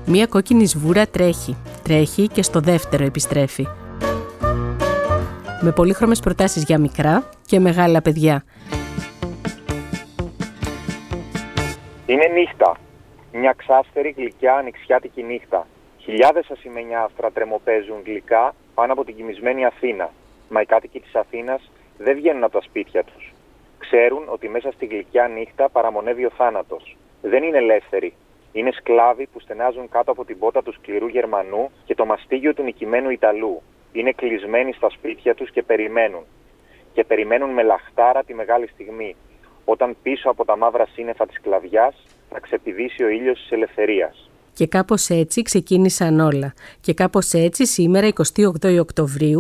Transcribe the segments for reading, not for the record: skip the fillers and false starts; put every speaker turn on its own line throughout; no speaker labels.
Μία κόκκινη σβούρα τρέχει και στο δεύτερο επιστρέφει. Με πολύχρωμες προτάσεις για μικρά και μεγάλα παιδιά.
Είναι νύχτα. Μια ξάστερη, γλυκιά, ανοιξιάτικη νύχτα. Χιλιάδες ασημένια άστρα τρεμοπαίζουν γλυκά πάνω από την κοιμισμένη Αθήνα. Μα οι κάτοικοι της Αθήνας δεν βγαίνουν από τα σπίτια τους. Ξέρουν ότι μέσα στη γλυκιά νύχτα παραμονεύει ο θάνατος. Δεν είναι ελεύθεροι. Είναι σκλάβοι που στενάζουν κάτω από την πότα του σκληρού Γερμανού και το μαστίγιο του νικημένου Ιταλού. Είναι κλεισμένοι στα σπίτια τους και περιμένουν. Και περιμένουν με λαχτάρα τη μεγάλη στιγμή, όταν πίσω από τα μαύρα σύννεφα της σκλαβιάς θα ξεπηδήσει ο ήλιος της ελευθερίας.
Και κάπως έτσι ξεκίνησαν όλα. Και κάπως έτσι σήμερα, 28 Οκτωβρίου,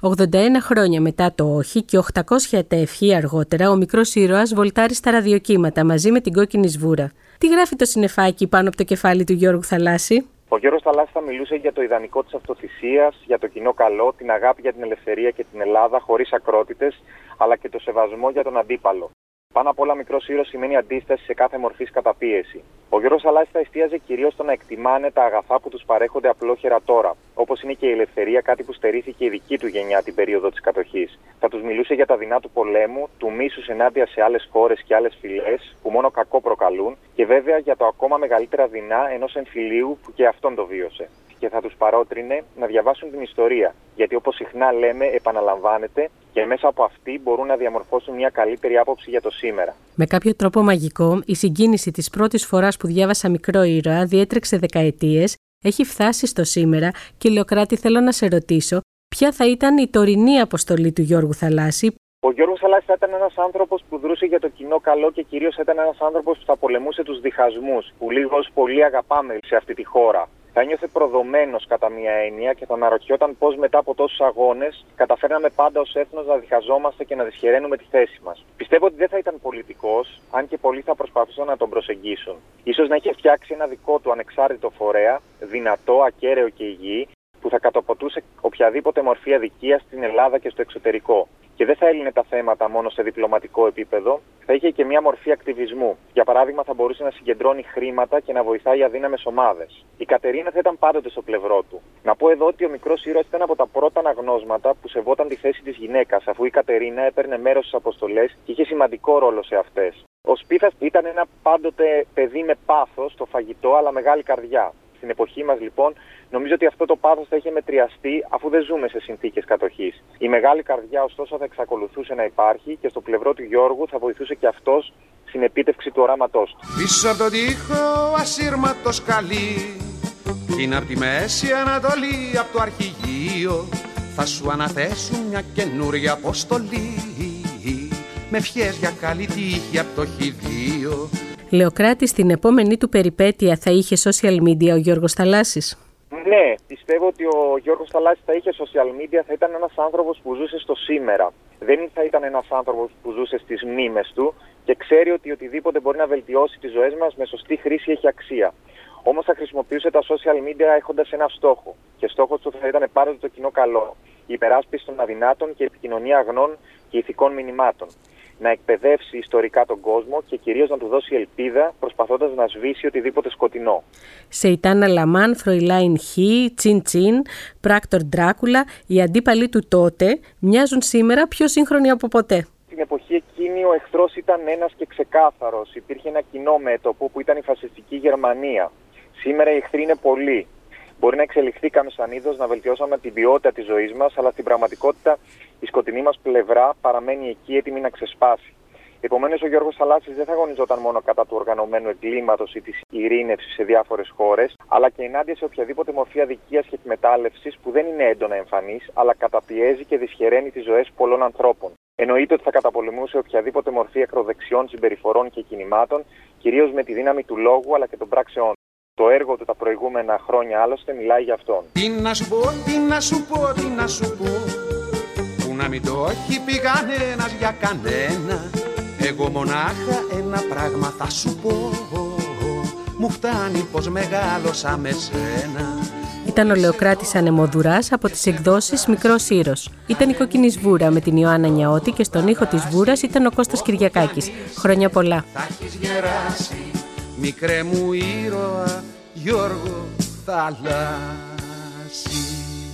81 χρόνια μετά το όχι και 800 τευχή αργότερα, ο μικρός ήρωας βολτάρει στα ραδιοκύματα μαζί με την κόκκινη σβούρα. Τι γράφει το συννεφάκι πάνω από το κεφάλι του Γιώργου Θαλάσση?
Ο Γιώργος Θαλάσσης θα μιλούσε για το ιδανικό της αυτοθυσίας, για το κοινό καλό, την αγάπη για την ελευθερία και την Ελλάδα χωρίς ακρότητες, αλλά και το σεβασμό για τον αντίπαλο. Πάνω απ' όλα, μικρός ήρωας σημαίνει αντίσταση σε κάθε μορφής καταπίεση. Ο Γιώργος Θαλάσσης θα εστίαζε κυρίως στο να εκτιμάνε τα αγαθά που τους παρέχονται απλόχερα τώρα, όπως είναι και η ελευθερία, κάτι που στερήθηκε η δική του γενιά την περίοδο της κατοχής. Θα τους μιλούσε για τα δεινά του πολέμου, του μίσους ενάντια σε άλλες χώρες και άλλες φυλές που μόνο κακό προκαλούν, και βέβαια για το ακόμα μεγαλύτερα δεινά ενός εμφυλίου που και αυτόν το βίωσε. Και θα τους παρότρινε να διαβάσουν την ιστορία, γιατί όπως συχνά λέμε επαναλαμβάνεται και μέσα από αυτή μπορούν να διαμορφώσουν μια καλύτερη άποψη για το σήμερα.
Με κάποιο τρόπο μαγικό, η συγκίνηση της πρώτης φοράς που διάβασα μικρό ήρωα διέτρεξε δεκαετίες, έχει φτάσει στο σήμερα και Λεοκράτη, θέλω να σε ρωτήσω, ποια θα ήταν η τωρινή αποστολή του Γιώργου Θαλάσση?
Ο Γιώργος Θαλάσσης θα ήταν ένας άνθρωπος που δρούσε για το κοινό καλό και κυρίως θα ήταν ένας άνθρωπος που θα πολεμούσε τους διχασμούς, που λίγος πολύ αγαπάμε σε αυτή τη χώρα. Θα νιώθε προδομένος κατά μία έννοια και θα αναρωτιόταν πώς μετά από τόσους αγώνες καταφέρναμε πάντα ως έθνος να διχαζόμαστε και να δυσχεραίνουμε τη θέση μας. Πιστεύω ότι δεν θα ήταν πολιτικός, αν και πολλοί θα προσπαθούσαν να τον προσεγγίσουν. Ίσως να είχε φτιάξει ένα δικό του ανεξάρτητο φορέα, δυνατό, ακέραιο και υγιή, που θα καταποτούσε οποιαδήποτε μορφή αδικίας στην Ελλάδα και στο εξωτερικό. Και δεν θα έλυνε τα θέματα μόνο σε διπλωματικό επίπεδο, θα είχε και μια μορφή ακτιβισμού. Για παράδειγμα, θα μπορούσε να συγκεντρώνει χρήματα και να βοηθάει αδύναμες ομάδες. Η Κατερίνα θα ήταν πάντοτε στο πλευρό του. Να πω εδώ ότι ο μικρός ήρωας ήταν από τα πρώτα αναγνώσματα που σεβόταν τη θέση της γυναίκας, αφού η Κατερίνα έπαιρνε μέρος στις αποστολές και είχε σημαντικό ρόλο σε αυτές. Ο Σπίθας ήταν ένα πάντοτε παιδί με πάθος στο φαγητό, αλλά μεγάλη καρδιά. Στην εποχή μας λοιπόν, νομίζω ότι αυτό το πάθος θα είχε μετριαστεί αφού δεν ζούμε σε συνθήκες κατοχής. Η μεγάλη καρδιά ωστόσο θα εξακολουθούσε να υπάρχει και στο πλευρό του Γιώργου θα βοηθούσε και αυτός στην επίτευξη του οράματός του.
Πίσω από τον τοίχο ασύρματο σκαλί, είναι από τη Μέση Ανατολή, από το αρχηγείο, θα σου αναθέσουν μια καινούρια αποστολή, με ευχές για καλή τύχη από το χειδείο.
Λεοκράτη, στην επόμενη του περιπέτεια θα είχε social media ο Γιώργος Θαλάσσης?
Ναι, πιστεύω ότι ο Γιώργος Θαλάσσης θα είχε social media, θα ήταν ένας άνθρωπος που ζούσε στο σήμερα. Δεν θα ήταν ένας άνθρωπος που ζούσε στις μνήμες του και ξέρει ότι οτιδήποτε μπορεί να βελτιώσει τις ζωές μας με σωστή χρήση έχει αξία. Όμως θα χρησιμοποιούσε τα social media έχοντας ένα στόχο. Και στόχος του θα ήταν πάντοτε το κοινό καλό. Η υπεράσπιση των αδυνάτων και η επικοινωνία αγνών και ηθικών μηνυμάτων. Να εκπαιδεύσει ιστορικά τον κόσμο και κυρίως να του δώσει ελπίδα, προσπαθώντας να σβήσει οτιδήποτε σκοτεινό.
Σεϊτάνα Λαμάν, Φροϊλάιν Χι, Τσιν Τσιν, Πράκτορ Ντράκουλα, οι αντίπαλοι του τότε μοιάζουν σήμερα πιο σύγχρονοι από ποτέ.
Στην εποχή εκείνη ο εχθρός ήταν ένας και ξεκάθαρος. Υπήρχε ένα κοινό μέτωπο που ήταν η φασιστική Γερμανία. Σήμερα οι εχθροί είναι πολλοί. Μπορεί να εξελιχθήκαμε σαν είδος, να βελτιώσαμε την ποιότητα της ζωής μας, αλλά στην πραγματικότητα η σκοτεινή μας πλευρά παραμένει εκεί έτοιμη να ξεσπάσει. Επομένως, ο Γιώργος Θαλάσσης δεν θα αγωνιζόταν μόνο κατά του οργανωμένου εγκλήματος ή της ειρήνευσης σε διάφορες χώρες, αλλά και ενάντια σε οποιαδήποτε μορφή αδικίας και εκμετάλλευσης που δεν είναι έντονα εμφανής, αλλά καταπιέζει και δυσχεραίνει τις ζωές πολλών ανθρώπων. Εννοείται ότι θα καταπολεμούσε οποιαδήποτε μορφή ακροδεξιών συμπεριφορών και κινημάτων, κυρίως με τη δύναμη του λόγου αλλά και των πράξεών. Το έργο του τα προηγούμενα χρόνια άλλωστε μιλάει για αυτόν.
Τι να σου πω, τι να σου πω, τι να σου πω, που να μην το έχει πει κανένας για κανένα. Εγώ μονάχα ένα πράγμα θα σου πω, μου φτάνει πως μεγάλωσα με σένα.
Ήταν ο Λεοκράτης Ανεμοδουράς από τις εκδόσεις Μικρός Ήρος. Ήταν η Κόκκινη Σβούρα με την Ιωάννα Νιαώτη και στον ήχο της Βούρας ήταν ο Κώστας Κυριακάκης. Χρόνια πολλά.
Θα έχεις γεράσει, μικρέ μου ήρωα, Γιώργο θαλάσσι.